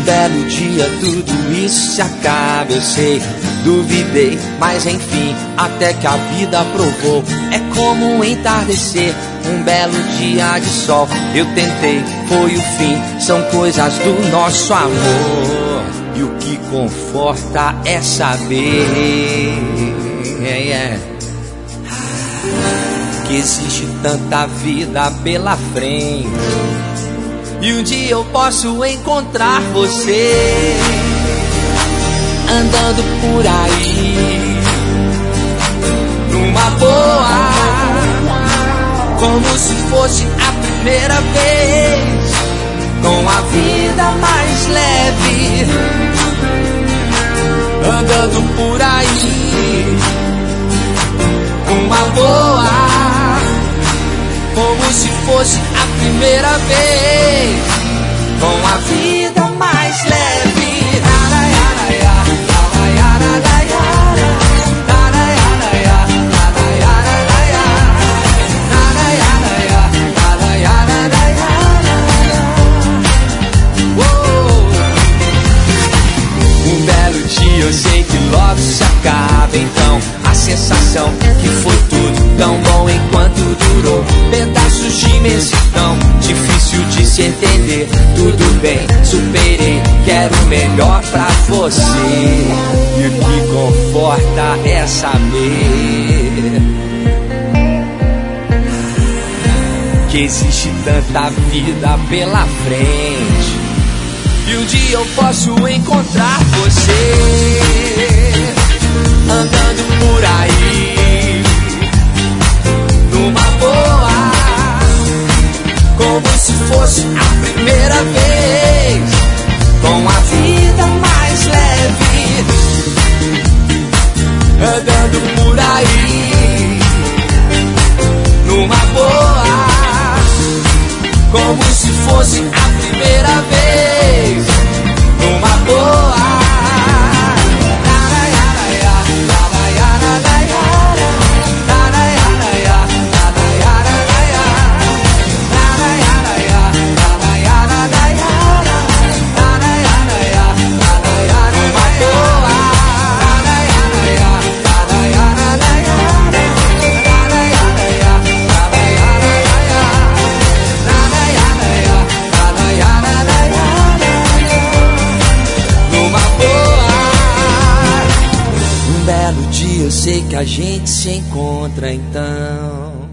belo dia tudo isso se acaba, eu sei. Duvidei, mas enfim, até que a vida provou. É como um entardecer, um belo dia de sol. Eu tentei, foi o fim, são coisas do nosso amor. E o que conforta é saber que existe tanta vida pela frente. E um dia eu posso encontrar você andando por aí, numa boa, como se fosse a primeira vez, com a vida mais leve, andando por aí, numa boa, como se fosse a primeira vez, com a vida mais leve. Um belo dia eu sei que logo se acaba, então a sensação que foi tudo tão bom enquanto durou. Pedaços de imensidão, difícil de se entender. Tudo bem, superei, quero o melhor pra você. E o que conforta é saber que existe tanta vida pela frente. E um dia eu posso encontrar você andando por aí, numa boa, como se fosse a primeira vez, com a vida mais leve, andando por aí, numa boa, como se fosse a primeira vez, numa boa. Eu sei que a gente se encontra então.